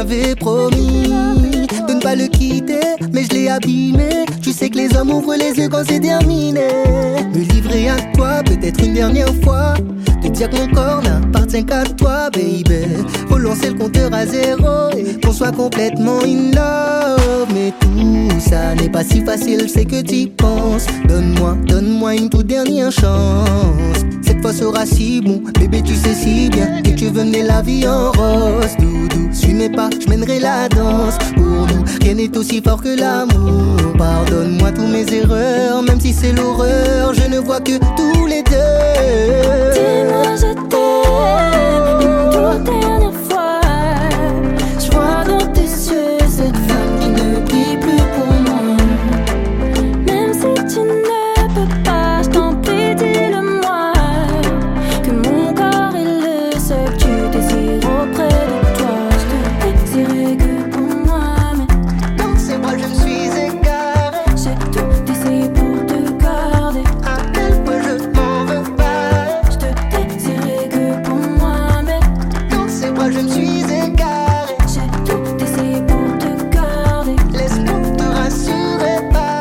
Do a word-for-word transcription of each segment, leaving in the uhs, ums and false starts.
t'avais promis de ne pas le quitter, mais je l'ai abîmé. Tu sais que les hommes ouvrent les yeux quand c'est terminé. Me livrer à toi, peut-être une dernière fois. Te dire que mon corps n'appartient qu'à toi, baby. Relancer le compteur à zéro et qu'on soit complètement in love. Mais tout ça n'est pas si facile, c'est que t'y penses. Donne-moi, donne-moi une toute dernière chance. Cette fois sera si bon, bébé tu sais si bien que tu veux mener la vie en rose. Doudou, suis mes pas, je mènerai la danse. Pour nous, rien n'est aussi fort que l'amour. Pardonne-moi tous mes erreurs, même si c'est l'horreur. Je ne vois que tous les deux. Dis-moi je t'aime une toute dernière fois. Je vois dans tes yeux cette flamme qui ne brille plus pour moi. Même si tu ne peux pas, je t'en prie dis-le-moi. Que mon corps est le seul que tu désires auprès de toi. Je te désirais que pour moi, mais dans ses bras je me suis égaré. j'ai tout essayé pour te garder. À quel point je m'en veux pas. Je te désirais que pour moi, mais Dans ses bras je me suis égaré. j'ai tout essayé pour te garder. Laisse-moi te rassurer pas.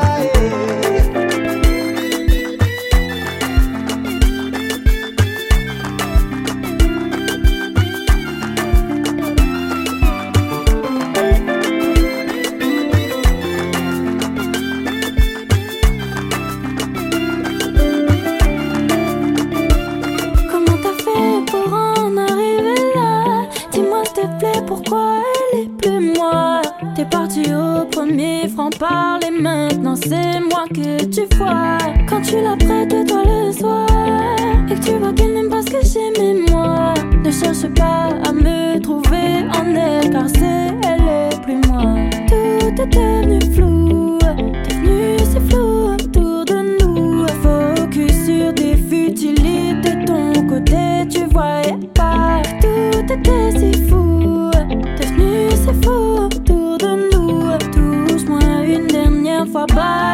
Comment t'as fait pour en arriver là? Dis-moi s'il te plaît pourquoi elle est plus moi. T'es parti au premier franc-parler, maintenant c'est moi que tu vois. Quand tu la prêtes toi le soir et que tu vois qu'elle n'aime pas ce que j'aimais moi, ne cherche pas à me trouver en elle, car c'est elle est plus moi. Tout est devenu flou, devenu si flou autour de nous. Focus sur des futilités, de ton côté tu voyais pas. Tout était si fou, devenu si fou autour de nous. Touche-moi une dernière fois, bye.